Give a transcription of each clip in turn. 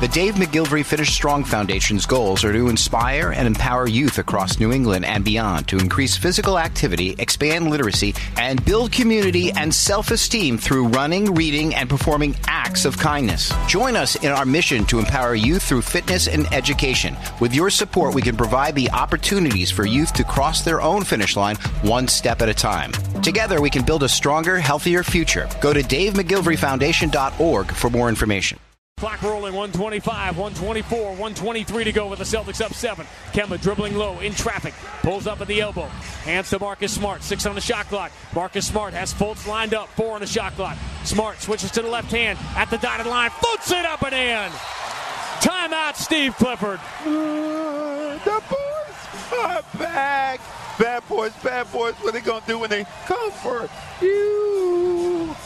The Dave McGilvery Finish Strong Foundation's goals are to inspire and empower youth across New England and beyond to increase physical activity, expand literacy, and build community and self-esteem through running, reading, and performing acts of kindness. Join us in our mission to empower youth through fitness and education. With your support, we can provide the opportunities for youth to cross their own finish line one step at a time. Together, we can build a stronger, healthier future. Go to DaveMcGilveryFoundation.org for more information. Clock rolling, 125, 124, 123 to go with the Celtics up 7. Kemba dribbling low, in traffic, pulls up at the elbow. Hands to Marcus Smart, 6 on the shot clock. Marcus Smart has Fultz lined up, 4 on the shot clock. Smart switches to the left hand at the dotted line. Fultz it up and in. Timeout, Steve Clifford. The boys are back. Bad boys, what are they going to do when they come for you?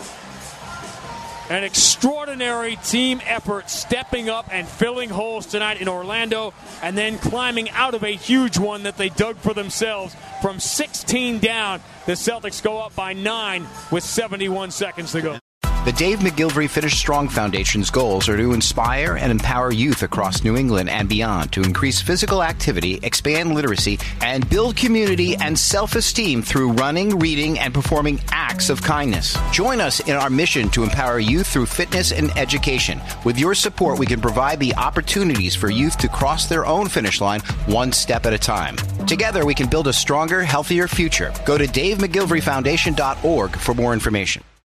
An extraordinary team effort, stepping up and filling holes tonight in Orlando, and then climbing out of a huge one that they dug for themselves. From 16 down, the Celtics go up by 9 with 71 seconds to go. The Dave McGilvery Finish Strong Foundation's goals are to inspire and empower youth across New England and beyond to increase physical activity, expand literacy, and build community and self-esteem through running, reading, and performing acts of kindness. Join us in our mission to empower youth through fitness and education. With your support, we can provide the opportunities for youth to cross their own finish line one step at a time. Together, we can build a stronger, healthier future. Go to DaveMcGilveryFoundation.org for more information.